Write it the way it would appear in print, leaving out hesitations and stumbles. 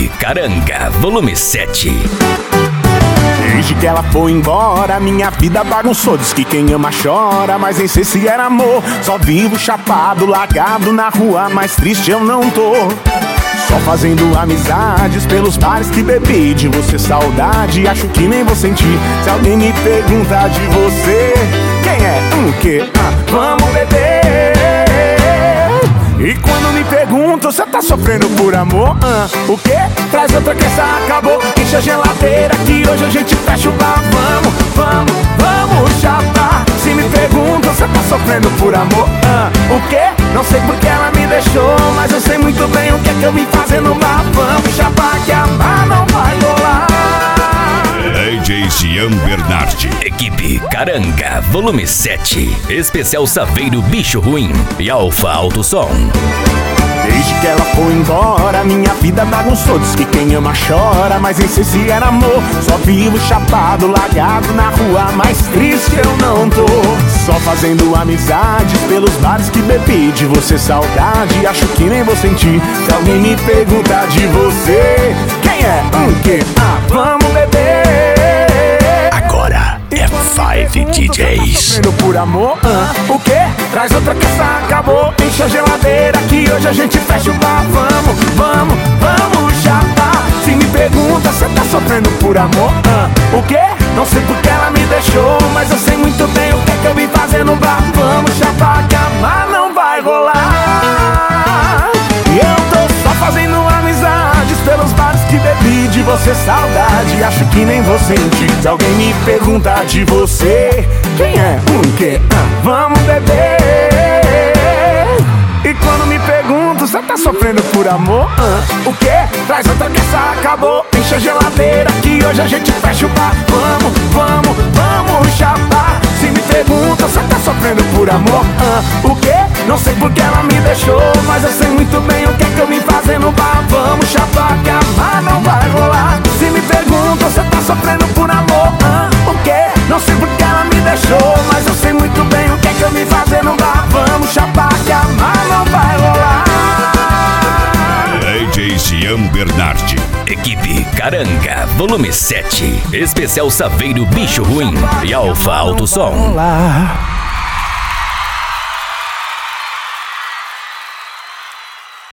Caranga, volume 7. Desde que ela foi embora, minha vida bagunçou. Diz que quem ama chora, mas nem sei se era amor. Só vivo chapado, largado na rua, mas triste eu não tô. Só fazendo amizades pelos bares que bebi. De você saudade, acho que nem vou sentir. Se alguém me pergunta de você, quem é? Que? Vamos beber. E quando me perguntam, você tá sofrendo por amor? O quê? Traz outra que essa acabou. Enche a geladeira que hoje a gente fecha o bar. Vamos chapar. Se me perguntam, você tá sofrendo por amor? O quê? Não sei porque ela me deixou, mas eu sei muito bem o que é que eu vim fazer no bar. Vamos chapar que amar não vai rolar. DJ Jean Bernardi. Equipe Caranga, volume 7. Especial Saveiro Bicho Ruim e Alfa Alto Som. Desde que ela foi embora, minha vida bagunçou. Diz que quem ama chora, mas nem sei se era amor. Só vivo chapado, largado na rua, mais triste eu não tô. Só fazendo amizades pelos bares que bebi. De você saudade, acho que nem vou sentir. Se alguém me perguntar de você, quem é? Que? Vamos beber. Agora é 5 DJs. Sofrendo por amor? O quê? Traz outra que essa acabou. Enche a geladeira que hoje a gente fecha o bar. Vamos chapar. Se me pergunta, você tá sofrendo por amor? O quê? Não sei porque ela me deixou, mas eu sei muito bem o que é que eu vim fazer no bar. Vamos chapar que amar não vai rolar. E eu tô só fazendo amizades pelos bares que bebi. De você saudade, acho que nem vou sentir. Se alguém me perguntar de você, quem é? Que? Vamos beber. E quando me perguntam, você tá sofrendo por amor? O quê? Traz outra que essa acabou. Enche a geladeira que hoje a gente fecha o bar. Vamos chapar. Se me perguntam, você tá sofrendo por amor? O quê? Não sei porque ela me deixou, mas eu sei muito bem o que é que eu vim fazer no bar. Vamos chapar que amar não vai rolar. Se me perguntam, você tá sofrendo por amor? O quê? Não sei porque ela me deixou, mas eu sei muito bem o que é que eu vim fazer no bar. Vamos chapar que amar não vai rolar. DJ Jean Bernardi. Equipe Caranga, volume 7. Especial Saveiro Bicho Ruim e Alfa Alto Som.